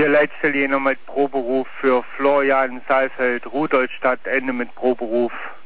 Hier Leitstelle mit Proberuf für Florian Saalfeld, Rudolstadt, Ende mit Proberuf.